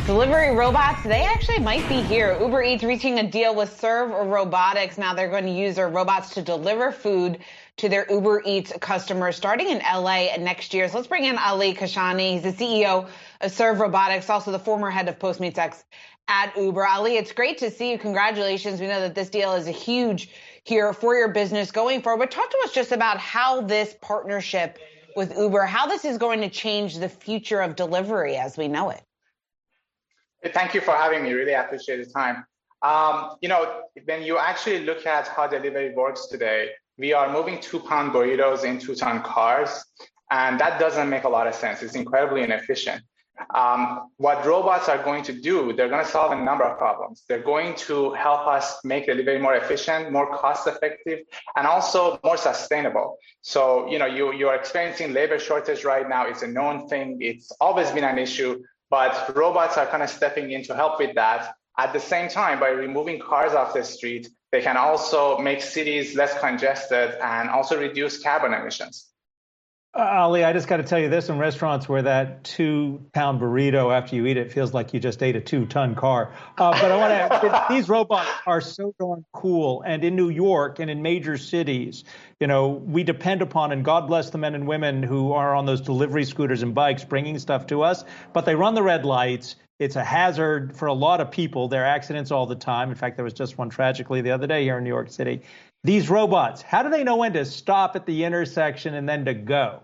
Delivery robots, they actually might be here. Uber Eats reaching a deal with Serve Robotics. Now they're going to use their robots to deliver food to their Uber Eats customers starting in LA next year. So let's bring in Ali Kashani. He's the CEO of Serve Robotics, also the former head of Postmates X at Uber. Ali, it's great to see you. Congratulations. We know that this deal is a huge here for your business going forward. But talk to us just about how this partnership with Uber, how this is going to change the future of delivery as we know it. Thank you for having me. Really appreciate the time. When you actually look at how delivery works today, we are moving 2-pound burritos in 2-ton cars, and that doesn't make a lot of sense. It's incredibly inefficient. What robots are going to do, they're going to solve a number of problems. They're going to help us make delivery more efficient, more cost-effective, and also more sustainable. So, you are experiencing labor shortage right now. It's a known thing. It's always been an issue. But robots are kind of stepping in to help with that. At the same time, by removing cars off the street, they can also make cities less congested and also reduce carbon emissions. Ali, I just got to tell you this, in restaurants where that 2-pound burrito after you eat it feels like you just ate a 2-ton car. But I want to these robots are so darn cool. And in New York and in major cities, we depend upon, and God bless the men and women who are on those delivery scooters and bikes bringing stuff to us, but they run the red lights. It's a hazard for a lot of people. There are accidents all the time. In fact, there was just one tragically the other day here in New York City. These robots, how do they know when to stop at the intersection and then to go?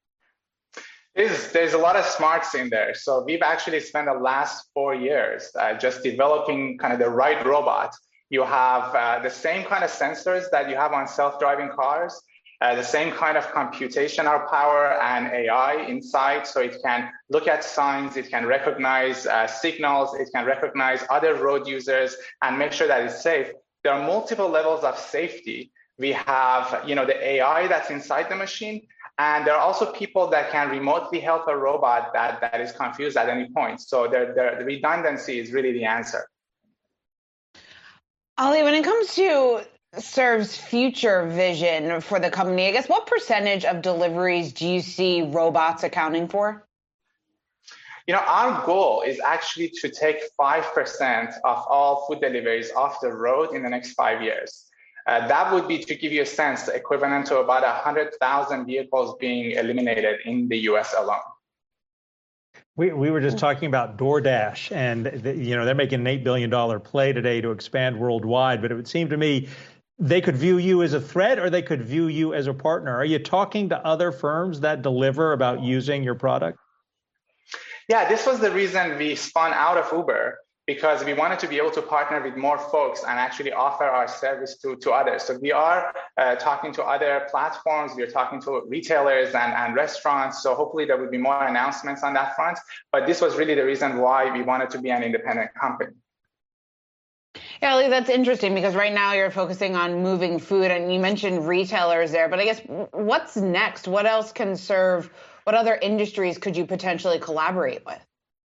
There's a lot of smarts in there. So we've actually spent the last 4 years just developing kind of the right robot. You have the same kind of sensors that you have on self-driving cars, the same kind of computational power and AI inside. So it can look at signs, it can recognize signals, it can recognize other road users and make sure that it's safe. There are multiple levels of safety. We have, the AI that's inside the machine. And there are also people that can remotely help a robot that is confused at any point. So the redundancy is really the answer. Ali, when it comes to Serve's future vision for the company, I guess what percentage of deliveries do you see robots accounting for? Our goal is actually to take 5% of all food deliveries off the road in the next 5 years. That would be, to give you a sense, equivalent to about 100,000 vehicles being eliminated in the U.S. alone. We were just talking about DoorDash, and they're making an $8 billion play today to expand worldwide. But it would seem to me they could view you as a threat, or they could view you as a partner. Are you talking to other firms that deliver about using your product? Yeah, this was the reason we spun out of Uber, because we wanted to be able to partner with more folks and actually offer our service to others. So we are talking to other platforms, we are talking to retailers and restaurants. So hopefully there will be more announcements on that front. But this was really the reason why we wanted to be an independent company. Yeah, Ali, that's interesting because right now you're focusing on moving food and you mentioned retailers there. But I guess what's next? What else can Serve? What other industries could you potentially collaborate with?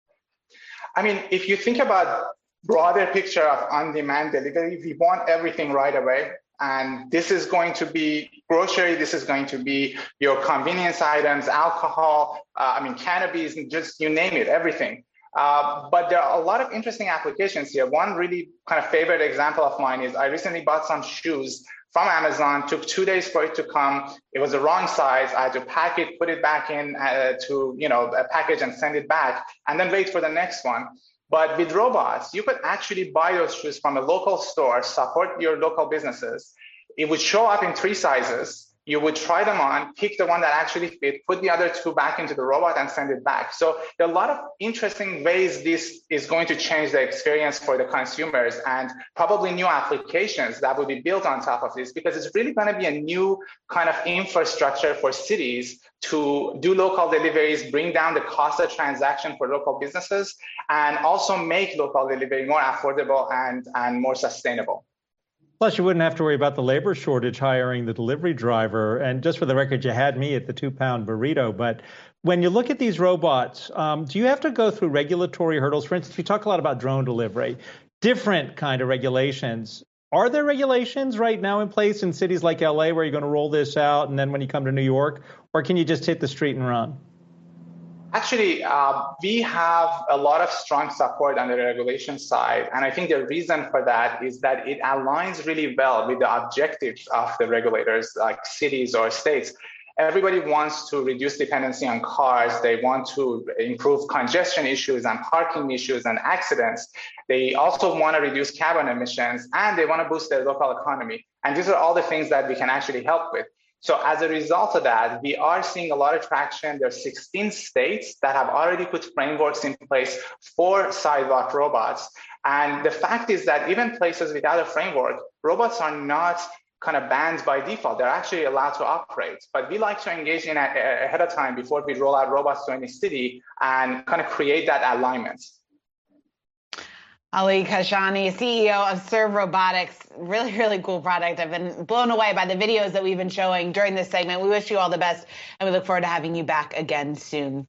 I mean, if you think about broader picture of on-demand delivery, we want everything right away. And this is going to be grocery, this is going to be your convenience items, alcohol, cannabis, and just you name it, everything. But there are a lot of interesting applications here. One really kind of favorite example of mine is I recently bought some shoes from Amazon, took 2 days for it to come. It was the wrong size. I had to pack it, put it back in to a package and send it back, and then wait for the next one. But with robots, you could actually buy those shoes from a local store, support your local businesses. It would show up in 3 sizes. You would try them on, pick the one that actually fit, put the other 2 back into the robot and send it back. So there are a lot of interesting ways this is going to change the experience for the consumers, and probably new applications that will be built on top of this, because it's really going to be a new kind of infrastructure for cities to do local deliveries, bring down the cost of transaction for local businesses, and also make local delivery more affordable and more sustainable. Plus, you wouldn't have to worry about the labor shortage hiring the delivery driver. And just for the record, you had me at the 2-pound burrito. But when you look at these robots, do you have to go through regulatory hurdles? For instance, we talk a lot about drone delivery, different kind of regulations. Are there regulations right now in place in cities like LA where you're going to roll this out, and then when you come to New York, or can you just hit the street and run? Actually, we have a lot of strong support on the regulation side. And I think the reason for that is that it aligns really well with the objectives of the regulators, like cities or states. Everybody wants to reduce dependency on cars. They want to improve congestion issues and parking issues and accidents. They also want to reduce carbon emissions, and they want to boost their local economy. And these are all the things that we can actually help with. So as a result of that, we are seeing a lot of traction. There are 16 states that have already put frameworks in place for sidewalk robots. And the fact is that even places without a framework, robots are not kind of banned by default. They're actually allowed to operate. But we like to engage in ahead of time before we roll out robots to any city and kind of create that alignment. Ali Kashani, CEO of Serve Robotics. Really, really cool product. I've been blown away by the videos that we've been showing during this segment. We wish you all the best, and we look forward to having you back again soon.